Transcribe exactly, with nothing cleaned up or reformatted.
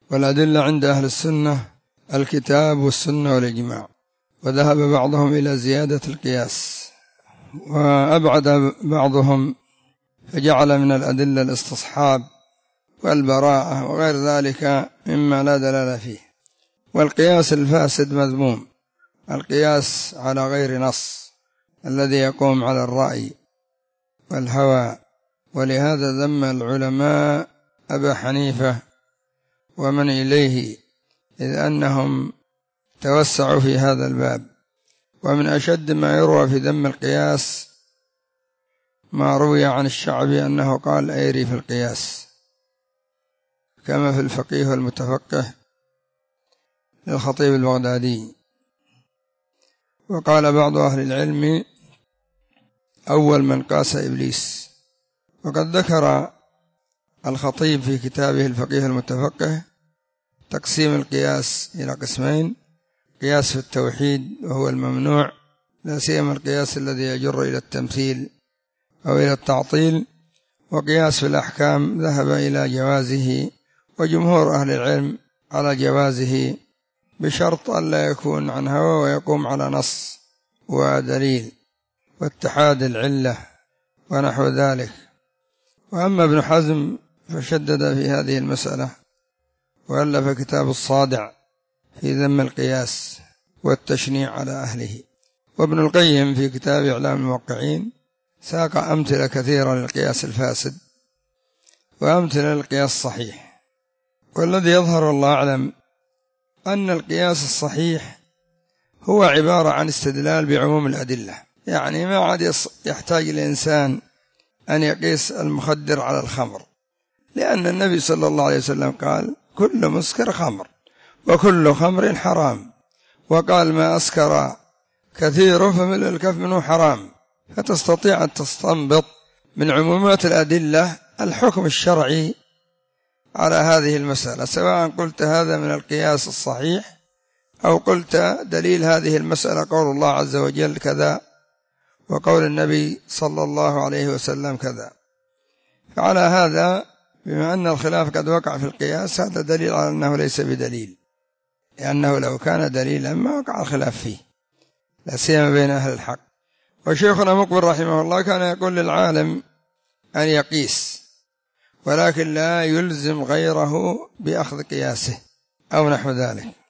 والأدلة عند أهل السنة الكتاب والسنة والإجماع، وذهب بعضهم إلى زيادة القياس، وأبعد بعضهم فجعل من الأدلة الاستصحاب والبراءة وغير ذلك مما لا دلالة فيه. والقياس الفاسد مذموم، القياس على غير نص الذي يقوم على الرأي والهوى، ولهذا ذم العلماء أبا حنيفة ومن إليه، إذ أنهم توسعوا في هذا الباب. ومن أشد ما يروى في ذم القياس ما روي عن الشعبي أنه قال أيري في القياس، كما في الفقيه والمتفقه للخطيب البغدادي. وقال بعض أهل العلم أول من قاس إبليس. وقد ذكر الخطيب في كتابه الفقيه المتفقه تقسيم القياس إلى قسمين: قياس في التوحيد وهو الممنوع، لا سيما القياس الذي يجر إلى التمثيل أو إلى التعطيل، وقياس في الأحكام ذهب إلى جوازه، وجمهور أهل العلم على جوازه بشرط ألا يكون عن هوى ويقوم على نص ودليل واتحاد العلة ونحو ذلك. وأما ابن حزم فشدد في هذه المسألة وألف كتاب الصادع في ذم القياس والتشنيع على أهله. وابن القيم في كتاب إعلام الموقعين ساق أمثلة كثيرة للقياس الفاسد وأمثلة للقياس الصحيح. والذي يظهر والله أعلم أن القياس الصحيح هو عبارة عن استدلال بعموم الأدلة، يعني ما عاد يحتاج الإنسان أن يقيس المخدر على الخمر، لأن النبي صلى الله عليه وسلم قال كل مسكر خمر وكل خمر حرام، وقال ما أسكر كثير فملء الكف منه حرام. فتستطيع أن تستنبط من عمومات الأدلة الحكم الشرعي على هذه المسألة، سواء قلت هذا من القياس الصحيح أو قلت دليل هذه المسألة قول الله عز وجل كذا وقول النبي صلى الله عليه وسلم كذا. فعلى هذا بما أن الخلاف قد وقع في القياس هذا دليل على أنه ليس بدليل، لأنه لو كان دليلا ما وقع الخلاف فيه، لا سيما بين أهل الحق. وشيخنا مقبل رحمه الله كان يقول للعالم أن يقيس، ولكن لا يلزم غيره بأخذ قياسه أو نحو ذلك.